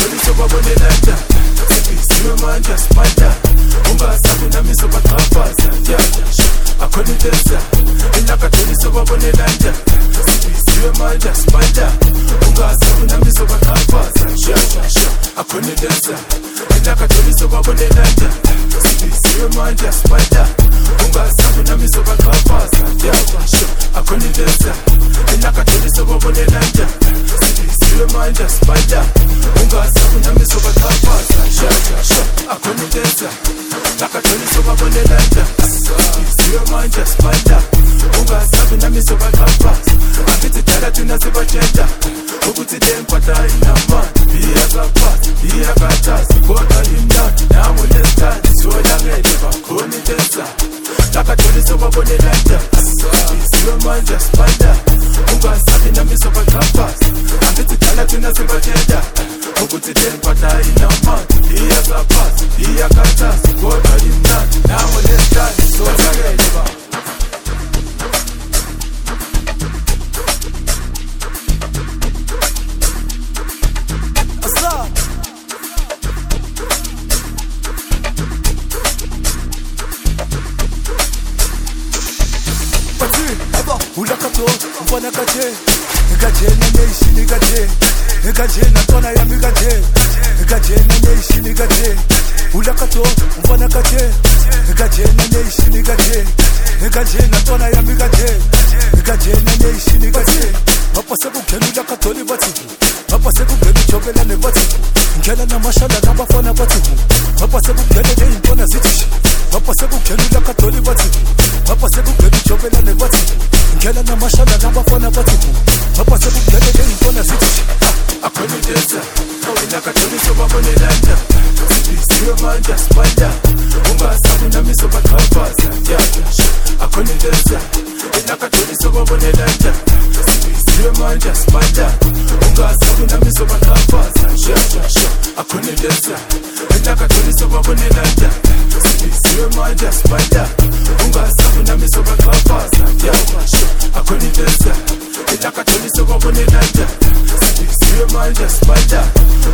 nakatholisa babonelanda sibisiwe manje simanda ungasabi nami sobaxhaphaza akhonileza nakatholisa babonelanda sibisiwe manje simanda ungasabi nami sobaxhaphaza akhonileza nakatholisa babonelanda sibisiwe manje simanda ungasabi nami sobaxhaphaza akhonileza nakatholisa babonelanda sibisiwe manje simanda ungasabi nami sobaxhaphaza akhonileza nakatholisa babonelanda sibisiwe manje simanda ungasabi nami sobaxhaphaza angithi dala thina sibatshela ukuthi le mpahla inamandla iyazaphatha iyakhathaza kodwa imnandi nawe lesikhathi siyolangele bakhonileza nakatholisa babonelanda sibisiwe manje simanda ungasabi nami sobaxhaphaza angithi dala thina sibatshela ukuthi le mpahla inamandla iyazaphatha iyakhathaza kodwa imnandi nawe lesikhathi siyolangele Mfana kaje, kaje na nation kaje, kaje na tona ya mi kaje, kaje na nation kaje, ulakato mfana kaje, kaje na nation kaje, kaje na tona ya mi kaje, kaje na nation kaje, bapase kugena ulakatoli bathi, bapase kugena ijobela nebathi, ngena namashala nabafana bathi, bapase kugena leintona zithi, bapase kugena ulakatoli bathi, bapase kugena ijobela nebathi ngena namashala nabafana bathi bapase kugele leintona zithi akhonileza nakatholisa babonelanda sibisiwe manje simanda ungasabi nami sobaxhaphaza akhonileza nakatholisa babonelanda sibisiwe manje simanda ungasabi nami sobaxhaphaza akhonileza nakatholisa babonelanda sibisiwe manje simanda ungasabi nami sobaxhaphaza akhonileza nakatholisa babonelanda sibisiwe manje simanda